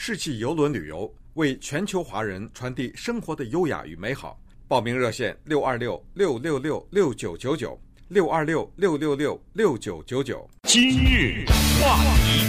世纪邮轮旅游，为全球华人传递生活的优雅与美好。报名热线626-666-6999，626-666-6999。 今日话题，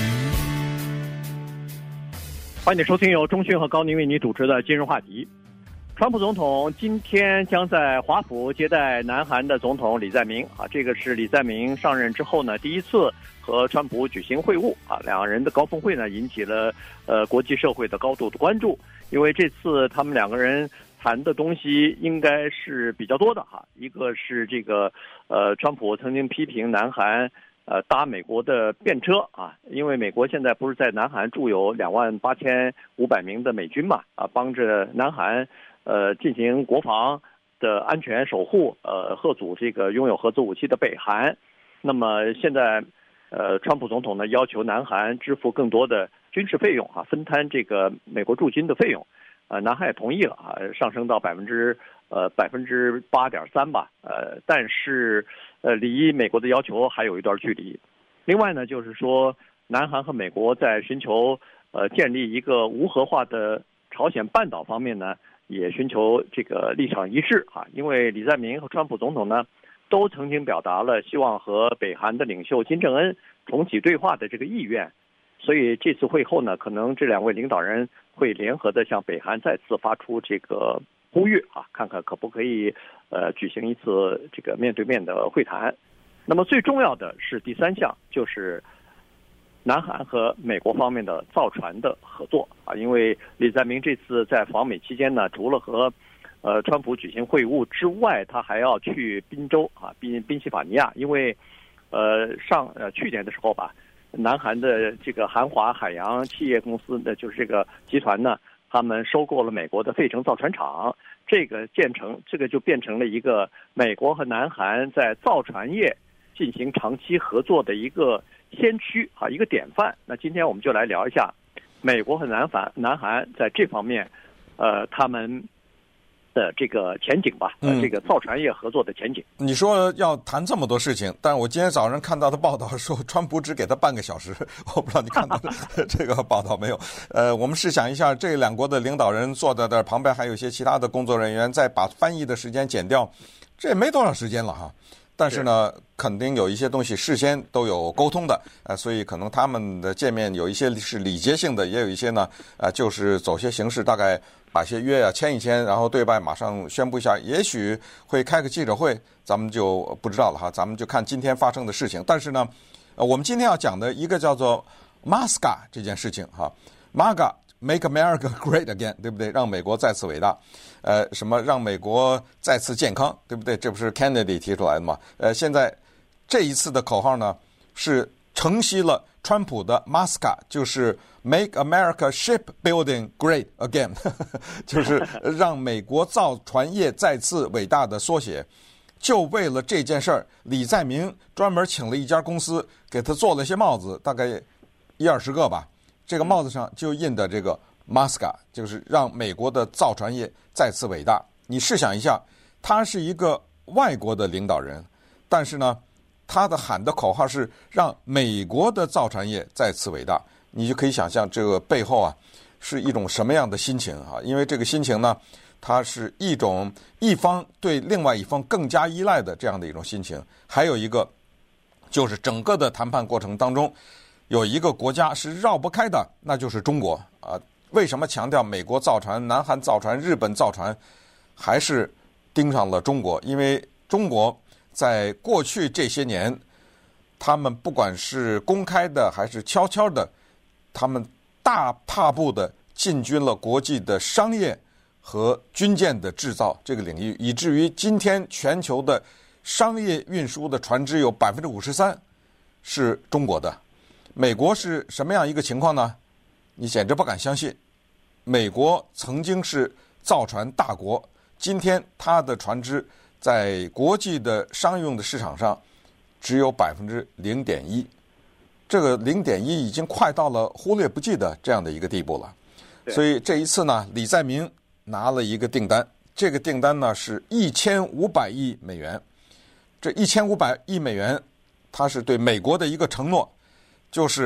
欢迎收听由钟迅和高宁为你主持的今日话题。川普总统今天将在华府接待南韩的总统李在明这个是李在明上任之后呢第一次和川普举行会晤两人的高峰会呢引起了国际社会的高度的关注，因为这次他们两个人谈的东西应该是比较多的一个是这个川普曾经批评南韩搭美国的便车因为美国现在不是在南韩驻有28500名的美军嘛帮着南韩进行国防的安全守护吓阻这个拥有核子武器的北韩。那么现在川普总统呢要求南韩支付更多的军事费用分摊这个美国驻军的费用南韩也同意了上升到8.3%吧但是离美国的要求还有一段距离。另外呢就是说南韩和美国在寻求建立一个无核化的朝鲜半岛方面呢也寻求这个立场一致因为李在明和川普总统呢都曾经表达了希望和北韩的领袖金正恩重启对话的这个意愿，所以这次会后呢可能这两位领导人会联合的向北韩再次发出这个呼吁看看可不可以举行一次这个面对面的会谈。那么最重要的是第三项，就是南韩和美国方面的造船的合作因为李在明这次在访美期间呢除了和川普举行会晤之外，他还要去宾州宾夕法尼亚，因为去年的时候吧，南韩的这个韩华海洋企业公司的就是这个集团呢，他们收购了美国的费城造船厂，这个就变成了一个美国和南韩在造船业进行长期合作的一个先驱一个典范。那今天我们就来聊一下美国和南韩在这方面他们的这个前景吧这个造船业合作的前景。 你说要谈这么多事情，但我今天早上看到的报道说川普只给他半个小时，我不知道你看到这个报道没有我们试想一下，这两国的领导人坐在这儿，旁边还有一些其他的工作人员，再把翻译的时间减掉，这也没多少时间了但是呢肯定有一些东西事先都有沟通的所以可能他们的见面有一些是礼节性的，也有一些呢就是走些形式，大概把些约签一签，然后对外马上宣布一下，也许会开个记者会，咱们就不知道了咱们就看今天发生的事情。但是呢我们今天要讲的一个叫做 MAGA 这件事情MAGA Make America Great Again， 对不对？让美国再次伟大。什么让美国再次健康，对不对？这不是 Kennedy 提出来的吗？现在这一次的口号呢，是承袭了川普的 MAGA， 就是 Make America Shipbuilding Great Again， 就是让美国造船业再次伟大的缩写。就为了这件事儿，李在明专门请了一家公司给他做了些帽子，大概10-20个吧。这个帽子上就印的这个 MAGA， 就是让美国的造船业再次伟大。你试想一下，他是一个外国的领导人，但是呢他的喊的口号是让美国的造船业再次伟大，你就可以想象这个背后是一种什么样的心情因为这个心情呢它是一种一方对另外一方更加依赖的这样的一种心情。还有一个就是整个的谈判过程当中有一个国家是绕不开的，那就是中国为什么强调美国造船、南韩造船、日本造船，还是盯上了中国？因为中国在过去这些年，他们不管是公开的还是悄悄的，他们大踏步的进军了国际的商业和军舰的制造这个领域，以至于今天全球的商业运输的船只有53%是中国的。美国是什么样一个情况呢？你简直不敢相信，美国曾经是造船大国，今天它的船只在国际的商用的市场上只有0.1%，这个0.1已经快到了忽略不计的这样的一个地步了。所以这一次呢，李在明拿了一个订单，这个订单呢是1500亿美元。这1500亿美元，它是对美国的一个承诺，就是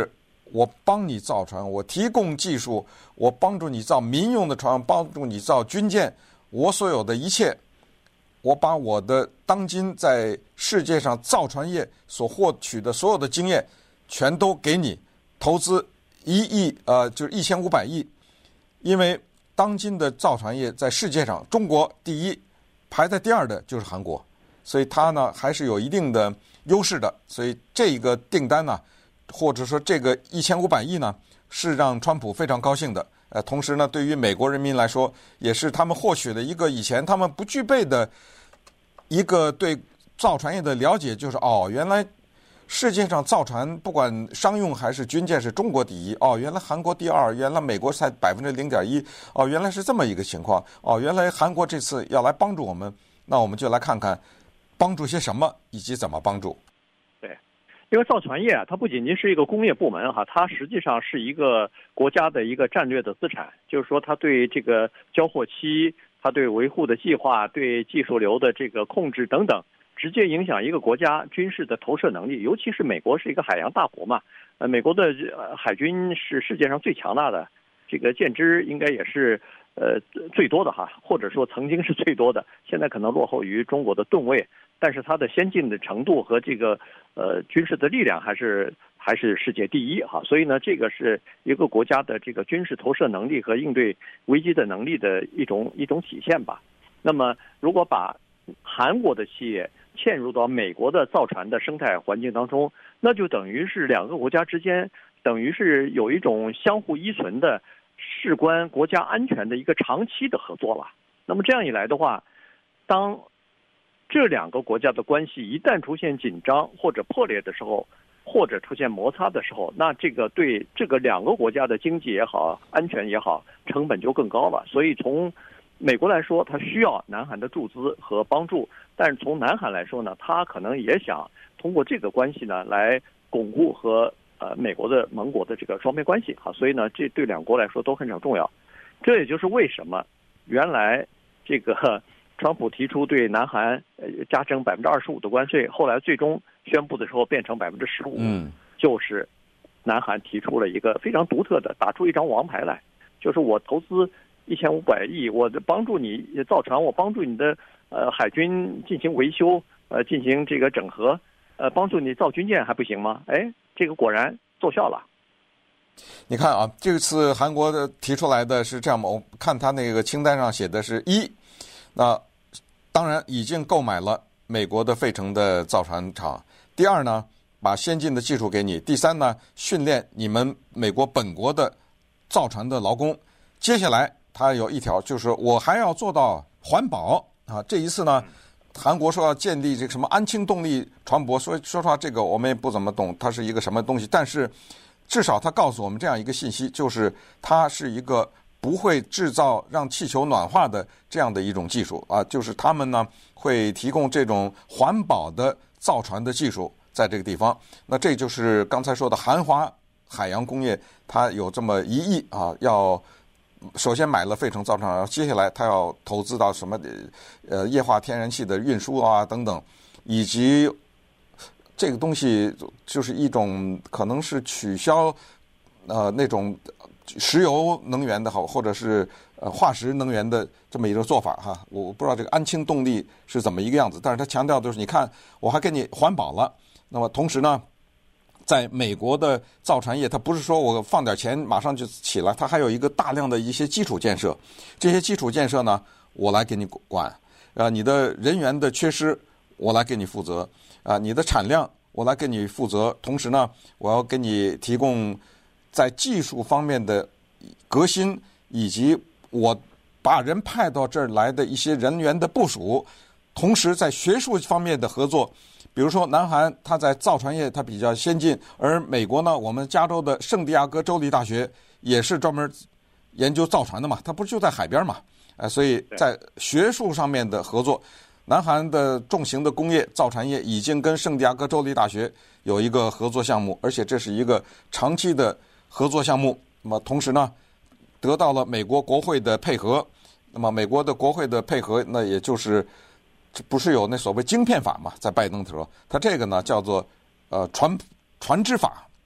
我帮你造船，我提供技术，我帮助你造民用的船，帮助你造军舰，我所有的一切，我把我的当今在世界上造船业所获取的所有的经验，全都给你，投资1亿，就是1500亿，因为当今的造船业在世界上，中国第一，排在第二的就是韩国，所以它呢还是有一定的优势的。所以这个订单呢，或者说这个1500亿呢，是让川普非常高兴的。同时呢，对于美国人民来说，也是他们获取的一个以前他们不具备的一个对造船业的了解，就是原来世界上造船不管商用还是军舰是中国第一，原来韩国第二，原来美国才0.1%，原来是这么一个情况，原来韩国这次要来帮助我们，那我们就来看看帮助些什么以及怎么帮助。 因为造船业它不仅仅是一个工业部门它实际上是一个国家的一个战略的资产，就是说它对这个交货期、它对维护的计划、对技术流的这个控制等等，直接影响一个国家军事的投射能力。尤其是美国是一个海洋大国嘛，美国的海军是世界上最强大的，这个舰只应该也是最多的或者说曾经是最多的，现在可能落后于中国的吨位，但是它的先进的程度和这个军事的力量还是世界第一所以呢，这个是一个国家的这个军事投射能力和应对危机的能力的一种体现吧。那么如果把韩国的企业嵌入到美国的造船的生态环境当中，那就等于是两个国家之间等于是有一种相互依存的事关国家安全的一个长期的合作了。那么这样一来的话，当这两个国家的关系一旦出现紧张或者破裂的时候，或者出现摩擦的时候，那这个对这个两个国家的经济也好、安全也好，成本就更高了。所以从美国来说，它需要南韩的注资和帮助，但是从南韩来说呢，它可能也想通过这个关系呢，来巩固和美国的盟国的这个双边关系所以呢，这对两国来说都非常重要。这也就是为什么原来这个川普提出对南韩加征25%的关税，后来最终宣布的时候变成15%，就是南韩提出了一个非常独特的，打出一张王牌来，就是我投资1500亿，我帮助你造船，我帮助你的海军进行维修，进行这个整合，帮助你造军舰还不行吗？这个果然奏效了。 你看这次韩国的提出来的是这样吗？我看他那个清单上写的是1，那当然已经购买了美国的费城的造船厂。第二呢，把先进的技术给你。第三呢，训练你们美国本国的造船的劳工。接下来他有一条，就是我还要做到环保这一次呢，韩国说要建立这个什么安氢动力船舶，说实话这个我们也不怎么懂它是一个什么东西，但是至少他告诉我们这样一个信息，就是它是一个不会制造让气球暖化的这样的一种技术就是他们呢会提供这种环保的造船的技术在这个地方。那这就是刚才说的韩华海洋工业，它有这么1亿要首先买了费城造船厂，接下来它要投资到什么液化天然气的运输等等，以及这个东西就是一种可能是取消那种石油能源的或者是化石能源的这么一个做法我不知道这个安氢动力是怎么一个样子，但是他强调就是你看我还给你环保了。那么同时呢，在美国的造船业，它不是说我放点钱马上就起来，它还有一个大量的一些基础建设。这些基础建设呢，我来给你管，你的人员的缺失我来给你负责，你的产量我来给你负责。同时呢，我要给你提供在技术方面的革新，以及我把人派到这儿来的一些人员的部署，同时在学术方面的合作。比如说南韩它在造船业它比较先进，而美国呢，我们加州的圣地亚哥州立大学也是专门研究造船的嘛，它不是就在海边嘛，所以在学术上面的合作，南韩的重型的工业造船业已经跟圣地亚哥州立大学有一个合作项目，而且这是一个长期的合作项目。那么同时呢，得到了美国国会的配合。那么美国的国会的配合，那也就是这不是有那所谓晶片法嘛，在拜登说，他这个呢叫做船只法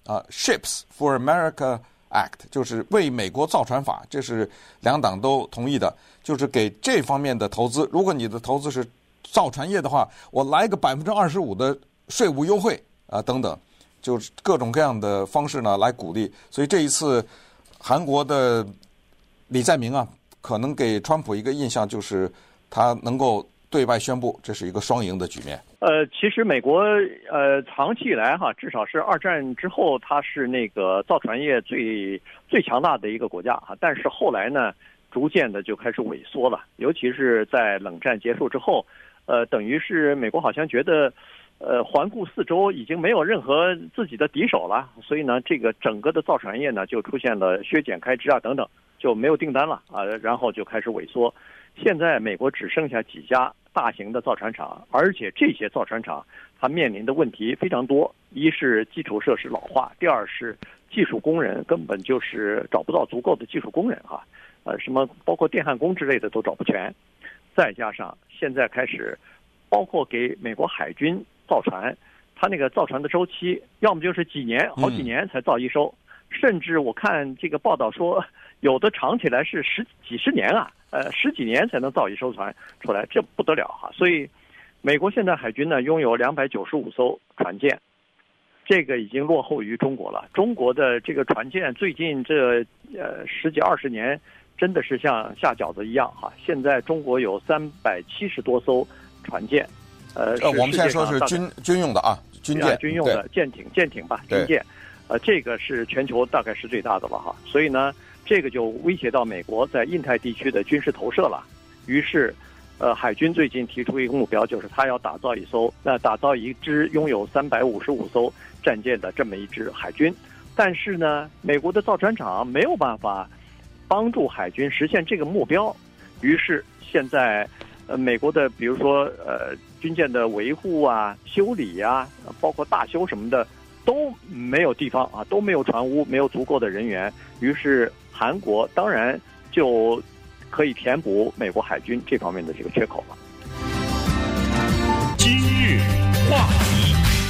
Ships for America Act， 就是为美国造船法，这是两党都同意的，就是给这方面的投资。如果你的投资是造船业的话，我来个25%的税务优惠等等，就是各种各样的方式呢来鼓励。所以这一次韩国的李在明可能给川普一个印象，就是他能够对外宣布这是一个双赢的局面。 其实美国长期以来至少是二战之后，它是那个造船业最强大的一个国家但是后来呢，逐渐的就开始萎缩了，尤其是在冷战结束之后，等于是美国好像觉得环顾四周已经没有任何自己的敌手了，所以呢，这个整个的造船业呢就出现了削减开支等等，就没有订单了然后就开始萎缩。现在美国只剩下几家大型的造船厂，而且这些造船厂它面临的问题非常多，一是基础设施老化，第二是技术工人根本就是找不到足够的技术工人什么包括电焊工之类的都找不全，再加上现在开始包括给美国海军造船，它那个造船的周期要么就是好几年才造一艘，甚至我看这个报道说有的长起来是几十年十几年才能造一艘船出来，这不得了所以美国现在海军呢拥有295艘船舰，这个已经落后于中国了。中国的这个船舰最近这10几20年真的是像下饺子一样现在中国有370多艘船舰， 我们现在说是军用的军舰， 军用的舰艇吧，军舰，这个是全球大概是最大的了所以呢，这个就威胁到美国在印太地区的军事投射了。于是，海军最近提出一个目标，就是他要打造一支拥有355艘战舰的这么一支海军。但是呢，美国的造船厂没有办法帮助海军实现这个目标，于是现在美国的比如说军舰的维护修理包括大修什么的都没有地方都没有船坞，没有足够的人员，于是韩国当然就可以填补美国海军这方面的这个缺口了。 今日话题，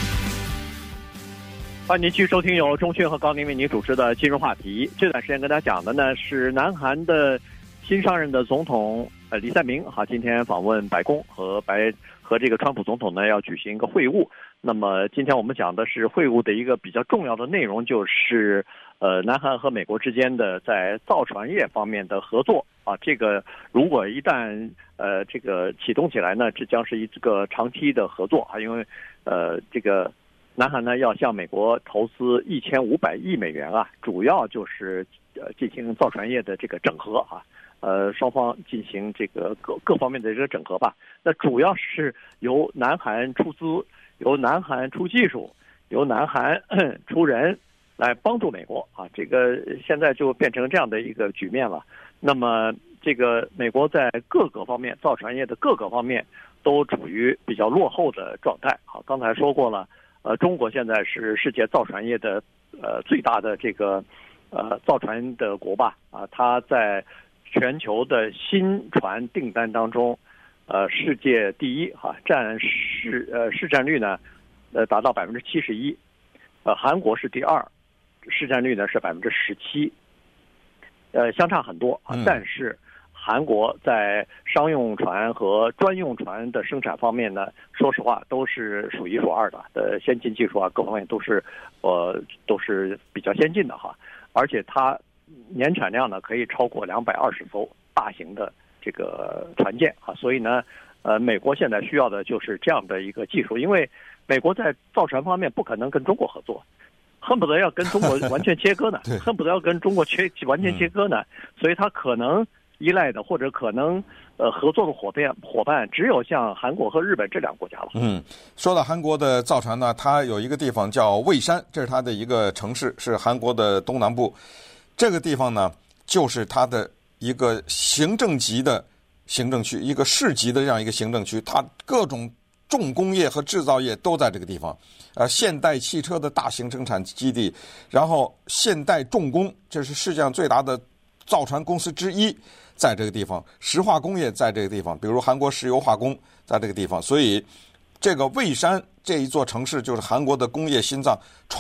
欢迎您继续收听由钟迅和高宁为您主持的今日话题。这段时间跟大家讲的呢是南韩的新上任的总统李在明今天访问白宫和这个川普总统呢要举行一个会晤。那么今天我们讲的是会晤的一个比较重要的内容，就是南韩和美国之间的在造船业方面的合作这个如果一旦这个启动起来呢，这将是一个长期的合作因为这个南韩呢要向美国投资1500亿美元主要就是进行造船业的这个整合双方进行这个各方面的这个整合吧。那主要是由南韩出资，由南韩出技术，由南韩出人来帮助美国这个现在就变成这样的一个局面了。那么这个美国在各个方面，造船业的各个方面都处于比较落后的状态刚才说过了，中国现在是世界造船业的最大的这个造船的国吧它在全球的新船订单当中世界第一市占率呢达到71%，韩国是第二，市占率呢是17%，相差很多但是韩国在商用船和专用船的生产方面呢，说实话都是数一数二的先进技术各方面都是比较先进的而且它年产量呢可以超过220艘大型的这个船舰所以呢美国现在需要的就是这样的一个技术，因为美国在造船方面不可能跟中国合作，恨不得要跟中国完全切割呢恨不得要跟中国完全切割呢所以它可能依赖的或者可能合作的伙伴只有像韩国和日本这两个国家了。 说到韩国的造船呢，它有一个地方叫蔚山，这是它的一个城市，是韩国的东南部。这个地方呢，就是它的一个行政级的行政区，一个市级的这样一个行政区，它各种重工业和制造业都在这个地方。现代汽车的大型生产基地，然后现代重工，这是世界上最大的造船公司之一，在这个地方，石化工业在这个地方，比如韩国石油化工在这个地方，所以这个蔚山这一座城市就是韩国的工业心脏，船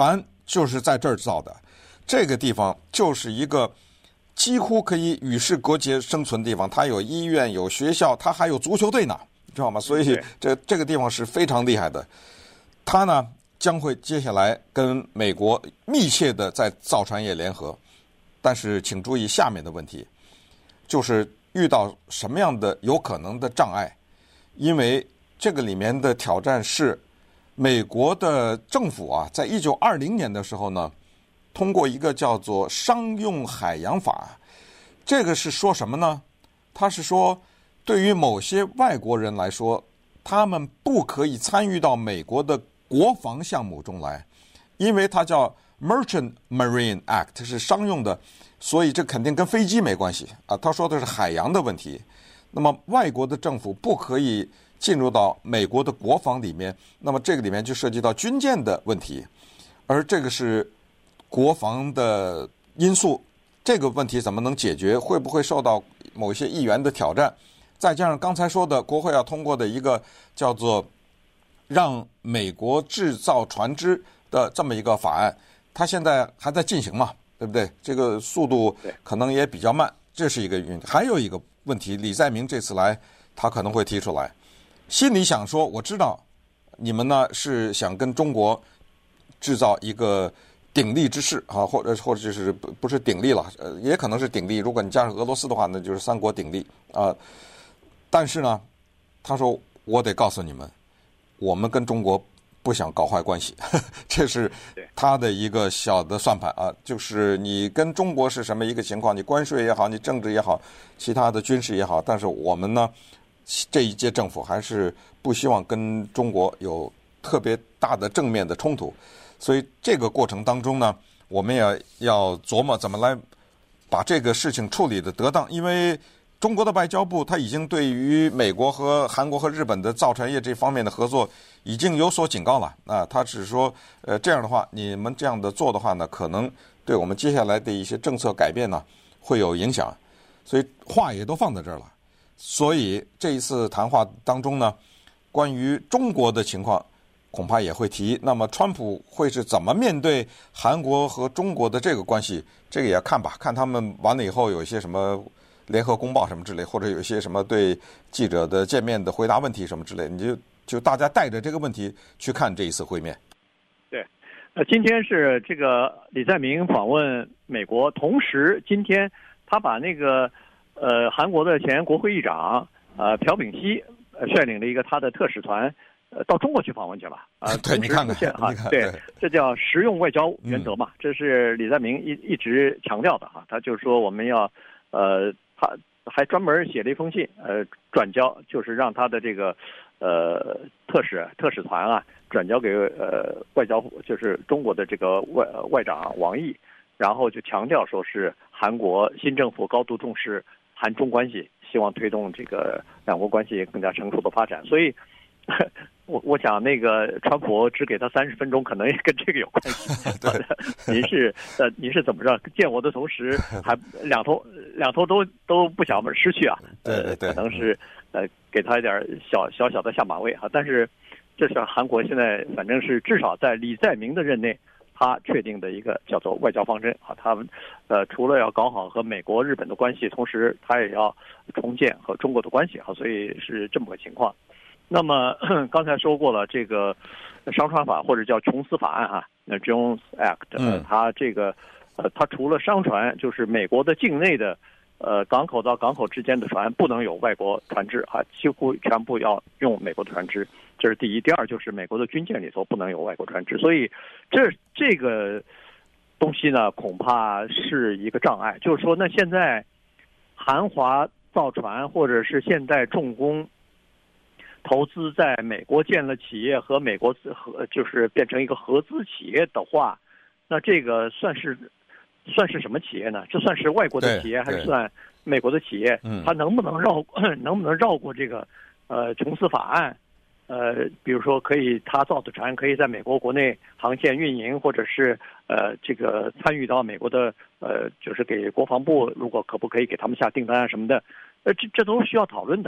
就是在这儿造的，这个地方就是一个几乎可以与世隔绝生存的地方，它有医院、有学校，它还有足球队呢，知道吗？所以这个地方是非常厉害的。它呢将会接下来跟美国密切的在造船业联合，但是请注意下面的问题，就是遇到什么样的有可能的障碍，因为这个里面的挑战是美国的政府啊，在1920年的时候呢，通过一个叫做商用海洋法，这个是说什么呢？它是说对于某些外国人来说，他们不可以参与到美国的国防项目中来，因为它叫 Merchant Marine Act， 是商用的，所以这肯定跟飞机没关系啊。他说的是海洋的问题。那么外国的政府不可以进入到美国的国防里面，那么这个里面就涉及到军舰的问题，而这个是国防的因素。这个问题怎么能解决？会不会受到某些议员的挑战？再加上刚才说的国会要通过的一个叫做让美国制造船只的这么一个法案，它现在还在进行嘛，对不对？这个速度可能也比较慢，这是一个原因。还有一个问题，李在明这次来，他可能会提出来，心里想说，我知道你们呢是想跟中国制造一个鼎立之势啊，或者就是不是鼎立了，也可能是鼎立。如果你加上俄罗斯的话，那就是三国鼎立啊。但是呢，他说我得告诉你们，我们跟中国不想搞坏关系，这是他的一个小的算盘啊。就是你跟中国是什么一个情况，你关税也好，你政治也好，其他的军事也好，但是我们呢，这一届政府还是不希望跟中国有特别大的正面的冲突。所以这个过程当中呢，我们也要琢磨怎么来把这个事情处理的得当，因为中国的外交部他已经对于美国和韩国和日本的造船业这方面的合作已经有所警告了啊。他只是说，这样的话，你们这样的做的话呢，可能对我们接下来的一些政策改变呢会有影响，所以话也都放在这儿了。所以这一次谈话当中呢，关于中国的情况恐怕也会提。那么川普会是怎么面对韩国和中国的这个关系？这个也要看吧，看他们完了以后有一些什么联合公报什么之类，或者有一些什么对记者的见面的回答问题什么之类，你就大家带着这个问题去看这一次会面。 对，今天是这个李在明访问美国，同时今天他把那个韩国的前国会议长朴炳熙率领了一个他的特使团到中国去访问去了对，你看看对，这叫实用外交原则嘛，这是李在明一直强调的他就是说我们要他还专门写了一封信转交，就是让他的这个特使团转交给外交部，就是中国的这个外长王毅，然后就强调说是韩国新政府高度重视韩中关系，希望推动这个两国关系更加成熟的发展。所以我想那个川普只给他30分钟，可能也跟这个有关系。您是怎么着？见我的同时还两头都不想失去啊？ 对， 可能是给他一点小的下马威但是这是韩国现在反正是至少在李在明的任内，他确定的一个叫做外交方针他们除了要搞好和美国、日本的关系，同时他也要重建和中国的关系所以是这么个情况。那么刚才说过了，这个商船法或者叫琼斯法案Jones Act，它这个它除了商船，就是美国的境内的港口到港口之间的船不能有外国船只几乎全部要用美国的船只，这是第一。第二就是美国的军舰里头不能有外国船只，所以这个东西呢恐怕是一个障碍。就是说，那现在韩华造船或者是现代重工投资在美国建了企业和美国就是变成一个合资企业的话，那这个算是什么企业呢？这算是外国的企业还是算美国的企业？它能不能绕过这个琼斯法案？比如说他造的船可以在美国国内航线运营，或者是这个参与到美国的就是给国防部，如果可不可以给他们下订单什么的？这都需要讨论的。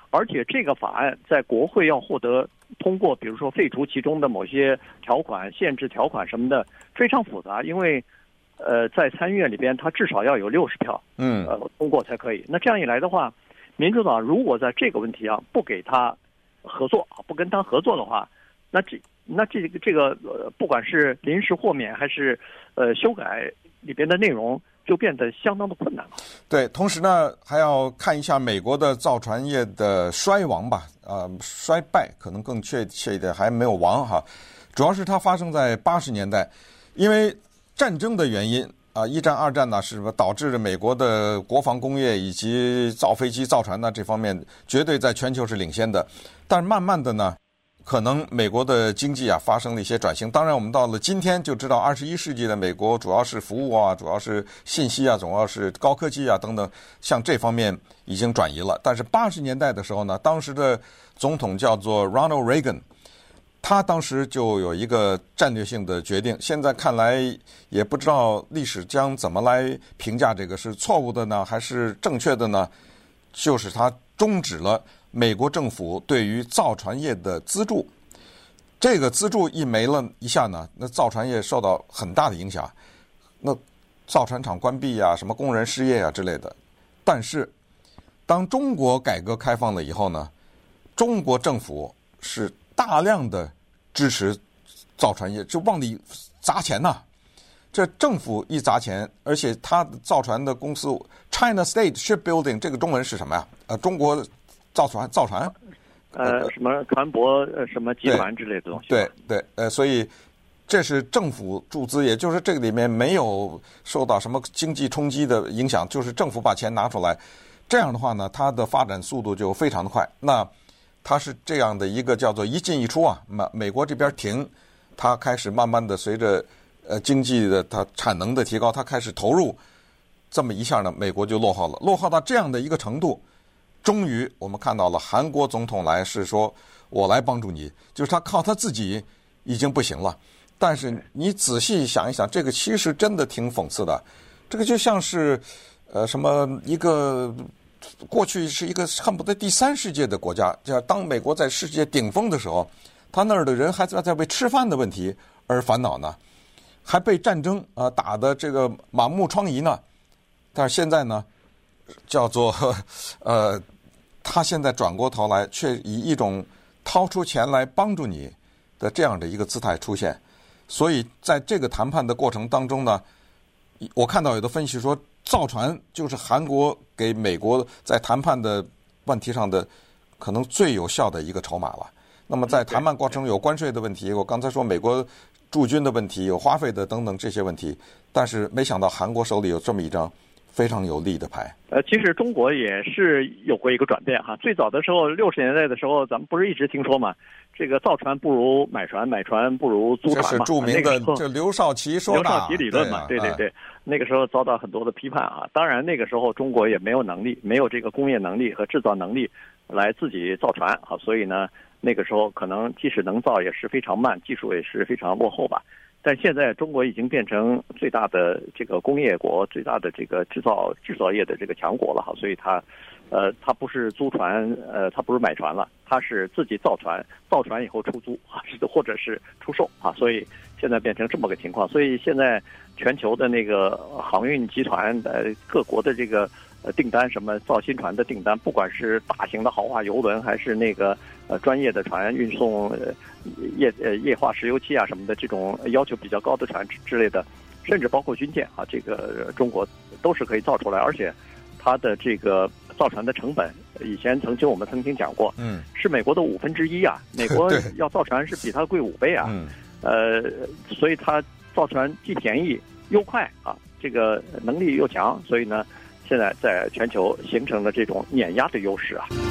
而且这个法案在国会要获得通过，比如说废除其中的某些条款、限制条款什么的，非常复杂，因为在参议院里边，它至少要有60票，通过才可以。那这样一来的话，民主党如果在这个问题上不给他合作，不跟他合作的话，那这个不管是临时豁免还是修改里边的内容，就变得相当的困难了。 对，同时呢，还要看一下美国的造船业的衰亡吧，衰败可能更确切一点，还没有亡哈。主要是它发生在80年代，因为战争的原因啊，一战、二战呢，是导致了美国的国防工业以及造飞机、造船呢这方面绝对在全球是领先的。但是慢慢的呢，可能美国的经济啊发生了一些转型。当然，我们到了今天就知道，21世纪的美国主要是服务啊，主要是信息啊，主要是高科技啊等等，像这方面已经转移了。但是80年代的时候呢，当时的总统叫做 Ronald Reagan。他当时就有一个战略性的决定，现在看来也不知道历史将怎么来评价这个是错误的呢，还是正确的呢？就是他终止了美国政府对于造船业的资助。这个资助一没了一下呢，那造船业受到很大的影响，那造船厂关闭啊，什么工人失业啊之类的。但是当中国改革开放了以后呢，中国政府是大量的支持造船业，就往里砸钱呐。这政府一砸钱，而且他造船的公司 China State Shipbuilding 这个中文是什么呀？中国造船什么船舶什么集团之类的东西。 对，所以这是政府注资，也就是这个里面没有受到什么经济冲击的影响，就是政府把钱拿出来。这样的话呢，它的发展速度就非常的快。那它是这样的一个叫做一进一出啊，美国这边停，它开始慢慢的随着经济的它产能的提高，它开始投入，这么一下呢，美国就落后了，落后到这样的一个程度。终于我们看到了韩国总统来是说我来帮助你，就是他靠他自己已经不行了。但是你仔细想一想，这个其实真的挺讽刺的。这个就像是什么一个过去是一个恨不得第三世界的国家，就当美国在世界顶峰的时候，他那儿的人还在为吃饭的问题而烦恼呢，还被战争打得这个满目疮痍呢。但是现在呢，叫做他现在转过头来，却以一种掏出钱来帮助你的这样的一个姿态出现。所以在这个谈判的过程当中呢，我看到有的分析说，造船就是韩国给美国在谈判的问题上的可能最有效的一个筹码了。那么在谈判过程有关税的问题，我刚才说美国驻军的问题，有花费的等等这些问题，但是没想到韩国手里有这么一张非常有利的牌。 其实中国也是有过一个转变哈。最早的时候，60年代的时候，咱们不是一直听说嘛，这个造船不如买船，买船不如租船嘛。 这是著名的这刘少奇说的。 刘少奇理论嘛，对。那个时候遭到很多的批判啊。当然那个时候中国也没有能力，没有这个工业能力和制造能力来自己造船啊，所以呢，那个时候可能即使能造也是非常慢，技术也是非常落后吧。但现在中国已经变成最大的这个工业国，最大的这个制造业的这个强国了哈，所以它不是租船，它不是买船了，它是自己造船，造船以后出租啊，或者是出售啊，所以现在变成这么个情况。所以现在全球的那个航运集团各国的这个订单，什么造新船的订单，不管是大型的豪华游轮，还是那个专业的船运送液化石油气啊什么的，这种要求比较高的船之类的，甚至包括军舰啊，这个中国都是可以造出来，而且它的这个造船的成本，以前我们曾经讲过，是美国的1/5啊，美国要造船是比它贵5倍啊，所以它造船既便宜又快啊，这个能力又强，所以呢，现在在全球形成了这种碾压的优势啊。